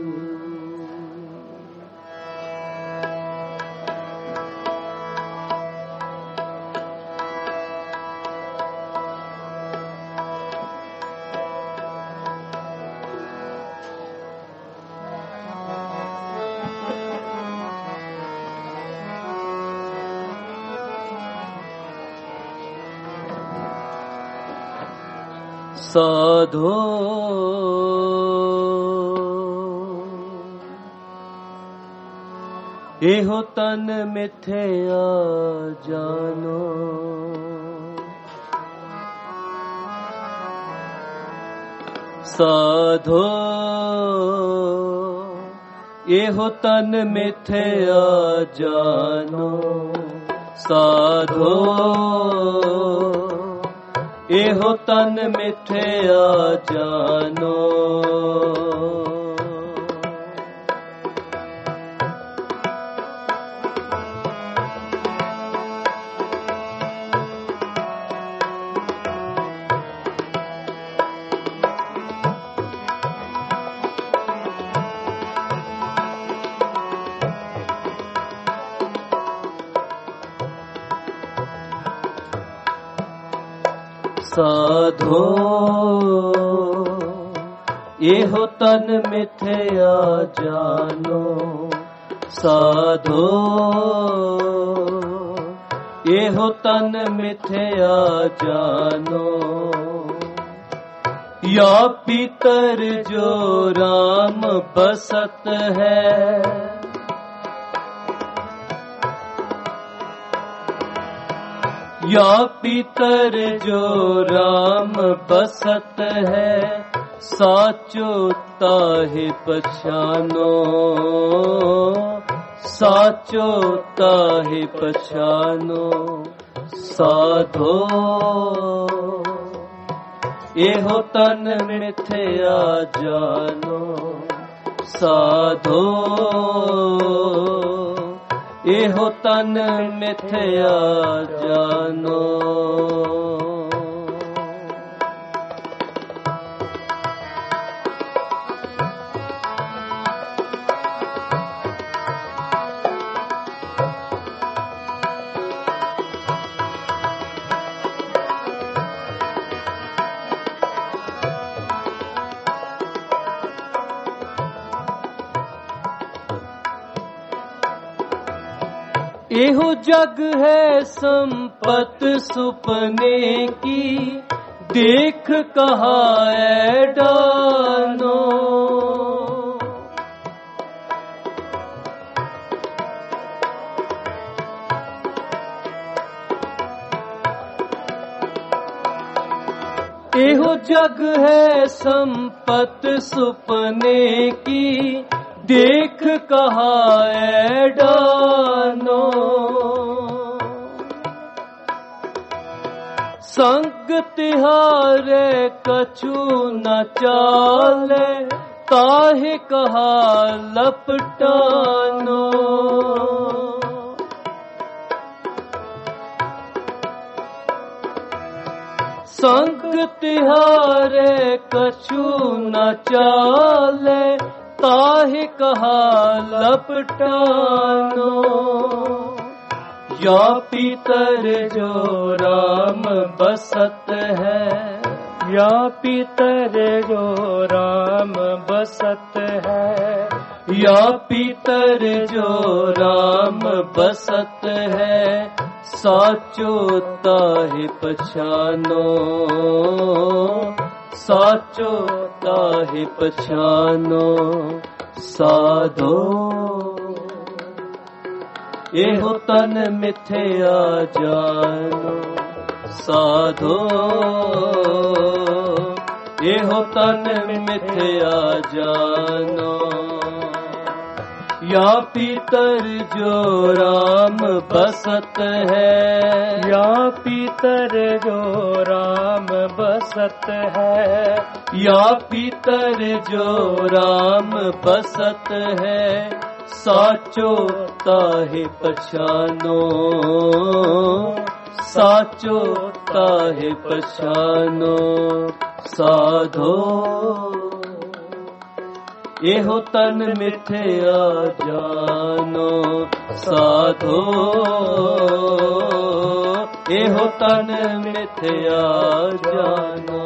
ਸਾਧੋ ਇਹੋ ਤਨ ਮਿਥਿਆ ਜਾਨੋ, ਸਾਧੋ ਇਹੋ ਤਨ ਮਿਥਿਆ ਜਾਨੋ, ਸਾਧੋ ਇਹੋ ਤਨ ਮਿਥਿਆ ਜਾਨੋ। ਸਾਧੋ ਇਹੋ ਤਨ ਮਿਥਿਆ ਜਾਨੋ, ਸਾਧੋ ਇਹੋ ਤਨ ਮਿਥਿਆ ਜਾਨੋ। या पीतर जो राम बसत है, या पीतर जो राम बसत है, साचो ताहि पछानो, साचो ताहि पछानो। साधो एहो तन मिथ्या जानो, साधो एहो तन मिथ्या जानो। एहो जग है संपत सुपने की, देख कहाए डानो। एहो जग है संपत सुपने की, देख कहाए डानो। संग तिहारे कछु न चाले, ताहि कहा लपटानो। संग तिहारे कछु न चाले, ताहि कहा लपटानो। या पीतर जो राम बसत है, या पीतर जो राम बसत है, या पीतर जो राम बसत है, साचो ताहि पछानो, साचो ताहि पछानो। साधो एहो तन मिथ्या जानो, साधो एहो तन मिथ्या जानो। या पीतर जो राम बसत है, या पीतर जो राम बसत है, या पीतर जो राम बसत है, साचो ताहि पछानो, साचो ताहि पछानो। साधो एहो तन मिथ्या जानो, साधो एहो तन मिथ्या जानो।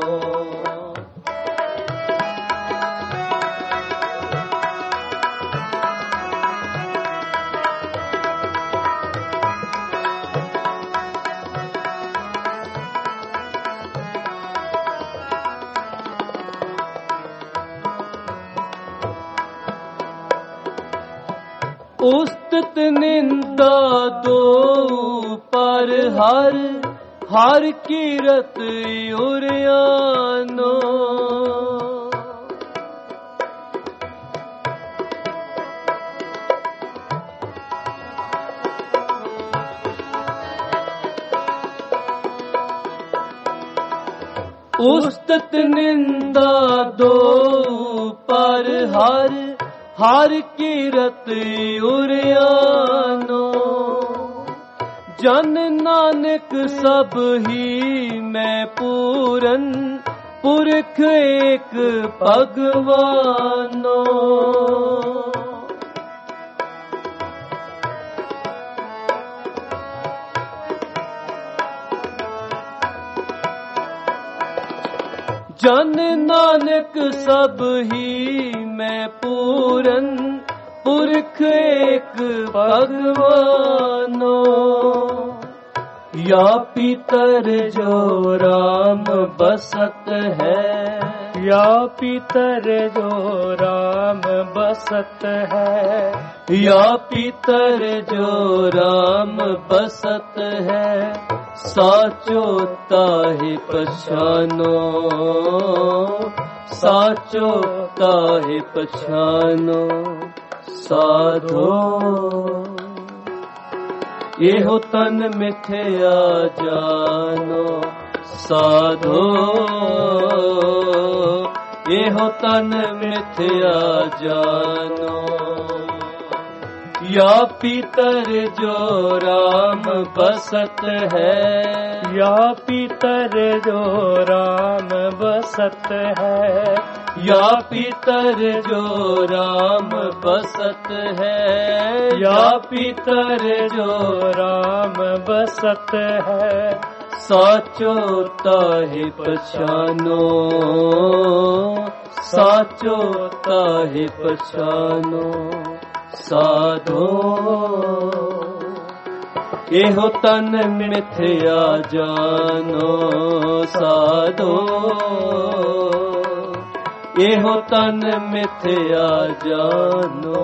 उस्तत निंदा दो पर हर, हर कीरत उरियानो। उस्तत निंदा दो पर हर, हर कीरत उरियानो। जन नानक सब ही मैं पूरन, पुरख एक भगवानो। जन नानक सब ही मैं पूरन, पुरख एक भगवानो। या पीतर जो राम बसत है, या पीतर जो राम बसत है, या पीतर जो राम बसत है, साचो ताहि पछानो, साचो ताहि पछानो। साधो एहो तन मिथ्या जानो, साधो एहो तन मिथ्या जानो। या पीतर जो राम बसत है, या पीतर जो राम बसत है, या पीतर जो राम बसत है, या पीतर जो राम बसत है, साचो ताहि पछानो, साचो ताहि पछानो। साधो एहो तन मिथ्या जानो, साधो एहो तन मिथ्या जानो।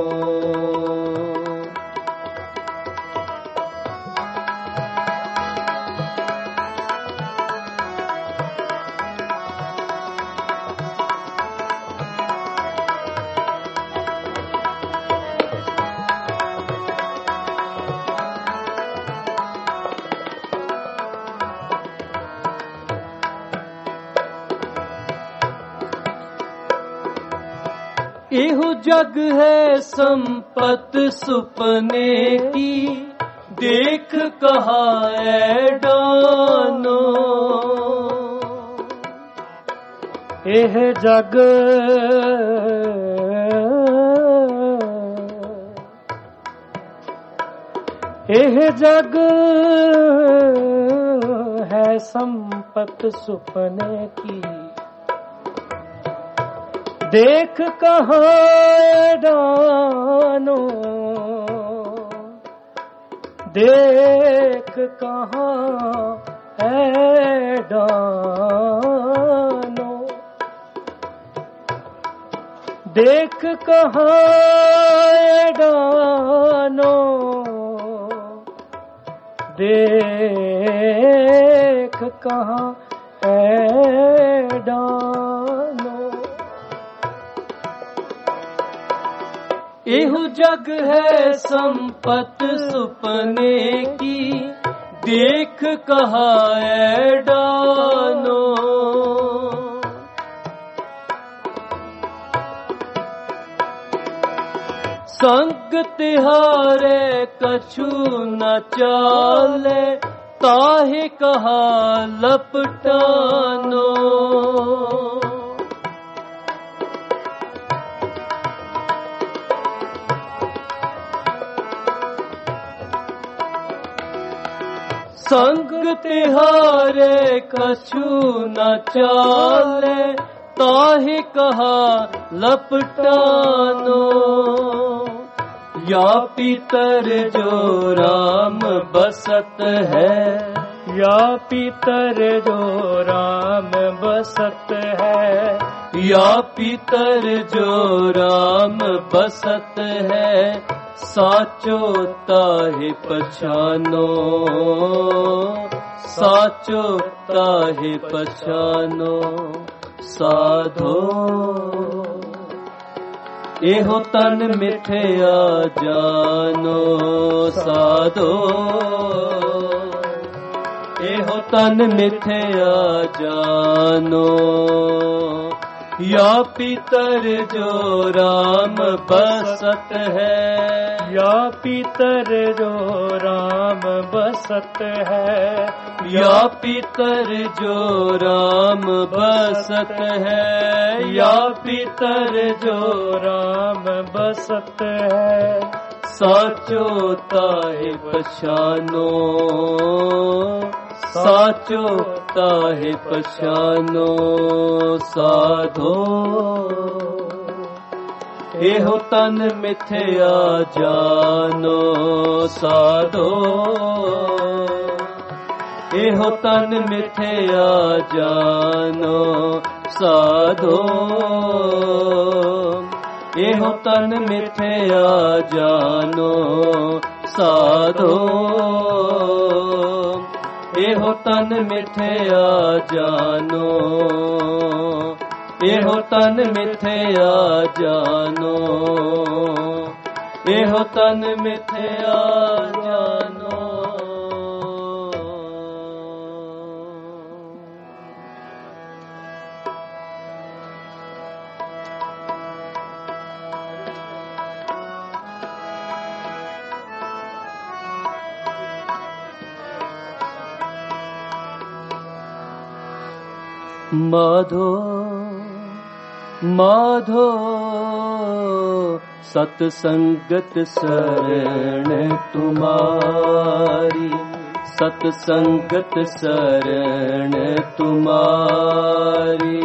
एहो जग है संपत सुपने की, देख कहाए डानो। एह जग एह जग है संपत सुपने की, देख कहाँ डानो, देख कहाँ है डानो, देख कहाँ है डानो, देख कहाँ है डानो। एहु जग है संपत सुपने की, देख कहाए डानो। संग तिहारे कछु न चाले, ताहि कहा लपटानो। संग तिहारे कछु न चाले, ताहि कहा लपटानो। या पीतर जो राम बसत है, या पीतर जो राम बसत है, या पीतर जो राम बसत है, साचो ताहि पछानो, साचो ताहि पछानो। साधो एहो तन मिथ्या जानो, साधो एहो तन मिथ्या जानो। या पीतर जो राम बसत है, या पीतर जो राम बसत है, या पीतर जो राम बसत है, या पीतर जो राम बसत है, साचो ताहि पछानो, साचो ताहि पछानो। साधो एहो तन मिथ्या जानो, साधो एहो तन मिथ्या जानो साधो, एहो तन मिथ्या जानो साधो, एहो तन मिथ्या जानो, एहो तन मिथ्या जानो, एहो तन मिथ्या जानो। माधो माधो सतसंगत शरण तुम्हारी, सतसंगत शरण तुम्हारी।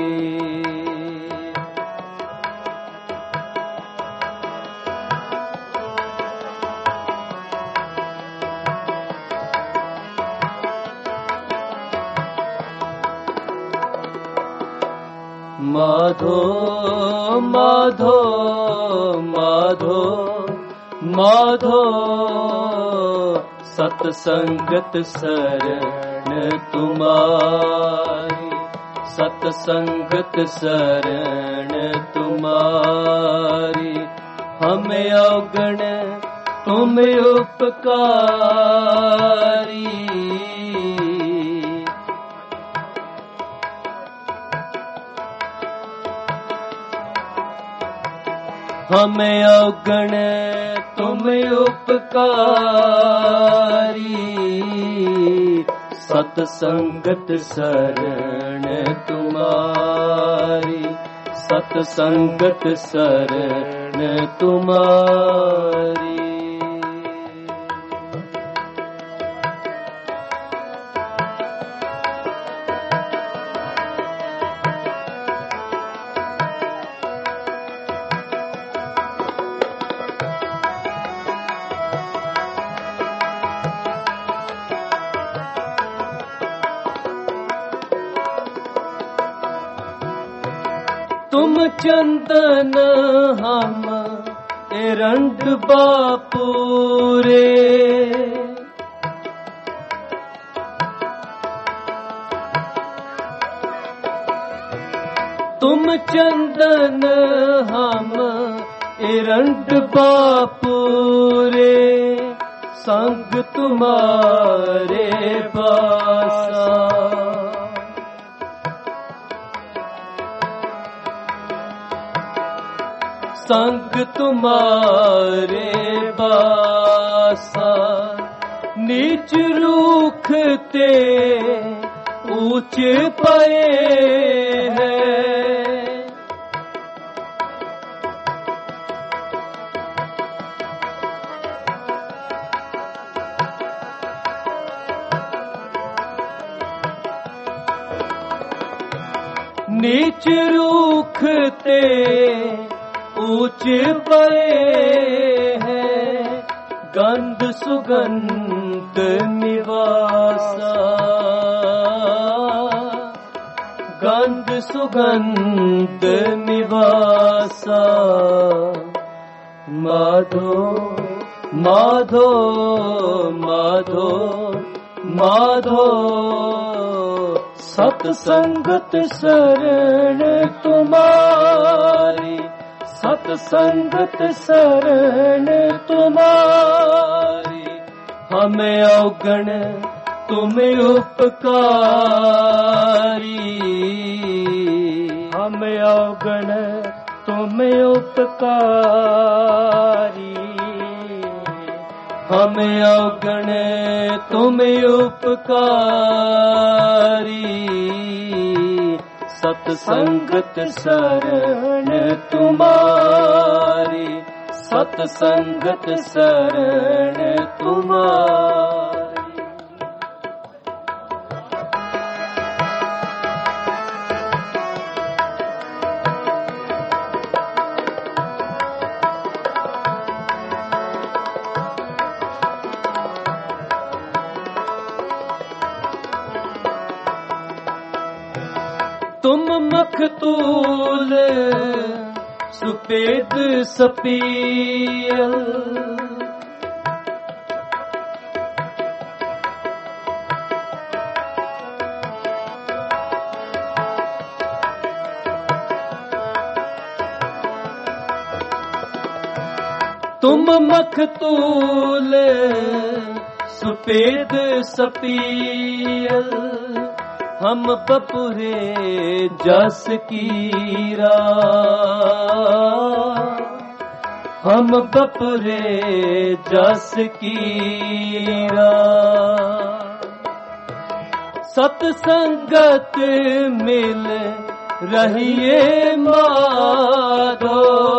माधो माधो माधो माधो सतसंगत शरण तुम्हारी, सतसंगत शरण तुम्हारी। हमें अवगण तुम उपकारी, हमें अवगण तुम उपकारी। सतसंगत शरण तुम्हारी, सतसंगत शरण तुम्हारी। तुम चंदन हम एरंड बापूरे, तुम चंदन हम एरंड बापूरे। संग तुम्हारे बासा, संग तुम्हारे बासा। नीच रूखते ऊंच पाए हैं, नीच रूखते ऊंच पए हैं। गंध सुगंध निवासा, गंध सुगंध निवासा। माधो माधो माधो माधो सतसंगत शरण तुम्हारी, सतसंगत शरण तुम्हारी। हमें अवगण तुम उपकारी, हमें अवगण तुम उपकारी। हमें अवगण तुम उपकारी। सतसंगत शरण तुम्हारी, सतसंगत शरण तुम्हारी। तुम मखतूल सुपेद सपीयल, तुम मखतूल सुपेद सपीयल, हम बपुरे जस कीरा, हम बपुरे जस कीरा। सतसंगत मिल रहिए माधो,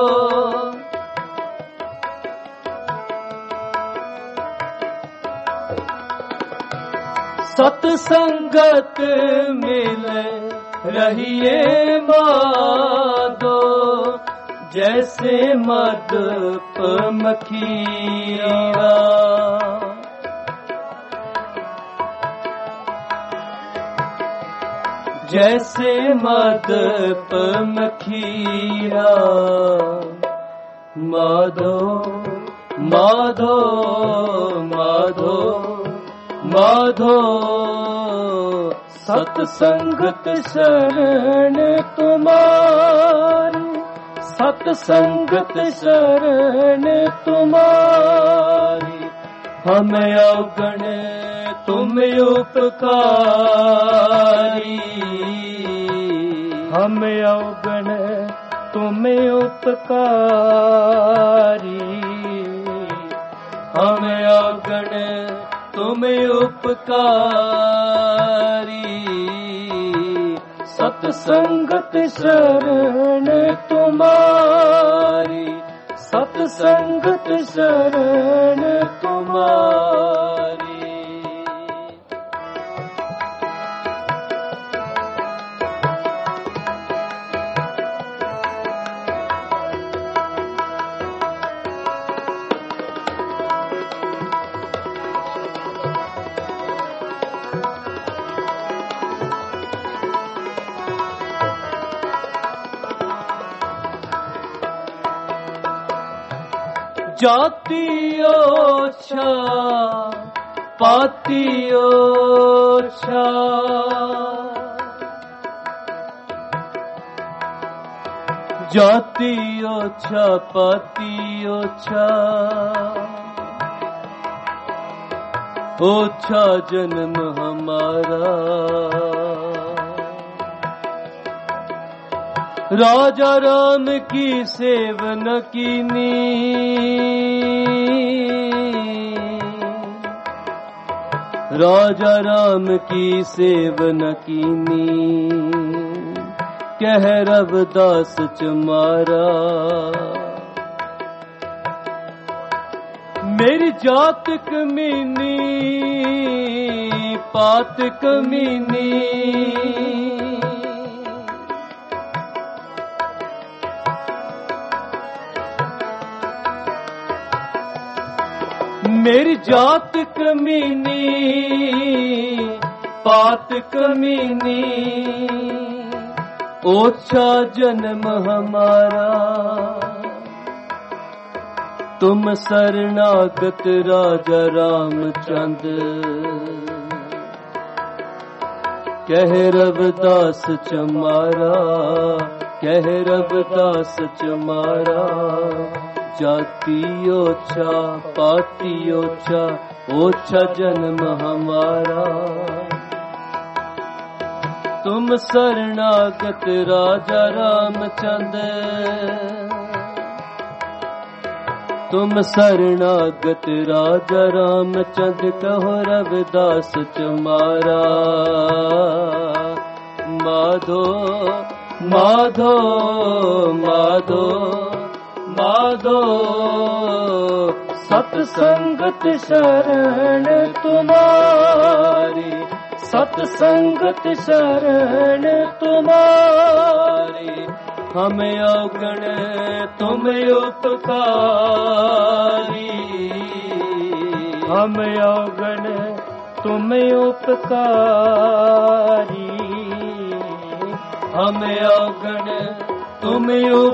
सतसंगत मिल रहिए माधो, जैसे मदप मखीरा। जैसे मदप मखीरा। माधो माधो माधो माधो, सतसंगत शरण तुम्हारी, सतसंगत शरण तुम्हारी। हम अवगण तुम उपकारी, हम अवगण तुम उपकारी। हम अवगण तुम उपकारी, सतसंगत शरण तुम्हारी, सतसंगत शरण तुम्हारी। जाति ओछा पाति ओछा, जाति ओछा पाति ओछा। ओछा जन्म हमारा, राजा राम की सेवन कीनी। राजा राम की सेवन कीनी, कह रविदास चमारा। मेरी जात कमीनी पात कमीनी, मेरी जात कमीनी पात कमीनी। ओछा जन्म हमारा, तुम शरणागत राजा रामचंद। कह रविदास चमारा, कह रविदास चमारा। जाति ओछा पाति ओछा, ओछा जन्म हमारा। तुम शरणागत राजा रामचंद, तुम शरणागत राजा रामचंद। कहो रविदास चमारा। माधो माधो माधो माधो, सतसंगत शरण तुम्हारी, सतसंगत शरण तुम्हारी। हम अवगण तुम उपकारी, हम अवगण तुम उपकारी। हम अवगण तुम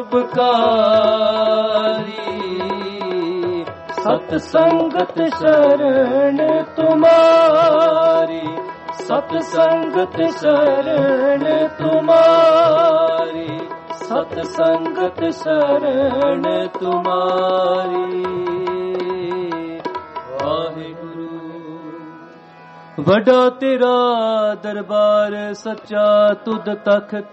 उपकारी। सत्संगत शरण तुम्हारी, सत्संगत शरण तुम्हारी, सत्संगत शरण तुम्हारी। वाहिगुरु वड्डा तेरा दरबार सच्चा तुद तख्त,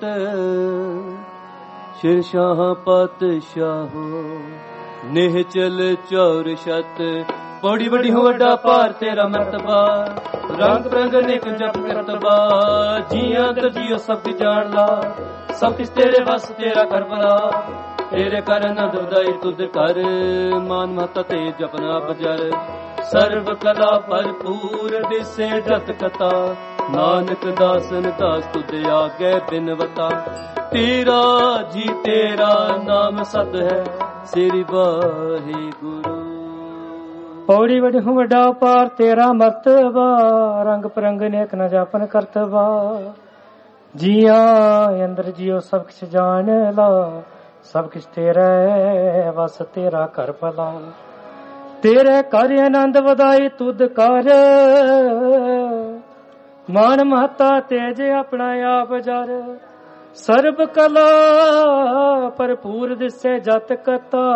शिरशाह पातशाहो निहचल चौर शत। बड़ी बड़ी हो वड्डा पार तेरा मरतबा, रंग रंग नेक जप करतबा। जिया तर जियो सब की जान ला, सब किस तेरे बस तेरा कर भला। तेरे कर न दुर्दाई तुद कर, मान महता ते जपना बजर। सर्व कला भरपूर दिसे जत कथा, नानक दासन दास तुद आगे बिनवता। तेरा जी तेरा नाम सत है, श्री वाहिगुरु। पौड़ी वड्डी हूँ वड्डा पार तेरा मर्तबा, रंग परंग नेक न जापन करतबा। जिया अंदर जियो सब किछ जान ला, सब किछ तेरा वस तेरा कर भला। तेरे कर आनंद वधाई तुद कर, मान महता तेज अपना आप जर। सर्ब कला भरपूर दिसे जत कथा,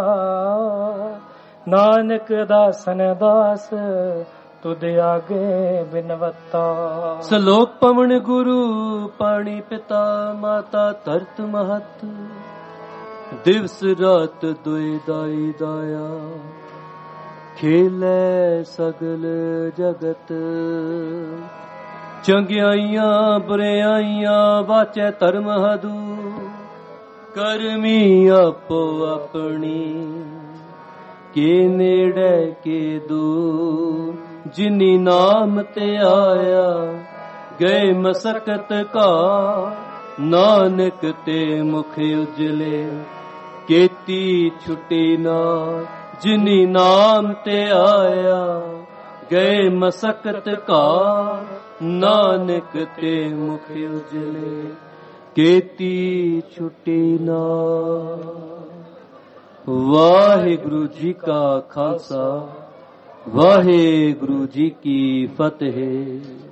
नानक दासन दास तुद आगे बिनवता। सलोक पवन गुरु पाणी पिता, माता तरत महत। दिवस रात दुई दाई दाया, खेलै सगल जगत। चंगियाइयां बुरियाइयां वाचै धर्म हदू, करमी आपो अपनी के नेड़े के दूर। जिनी नाम ते आया गए मसकत का, नानक ते मुख उजले केती छुटी ना। जिनी नाम ते आया गए मसकत का, नानक ते मुख उजले केती छुटी ना। वाहिगुरु जी का खालसा, वाहिगुरु जी की फतेह।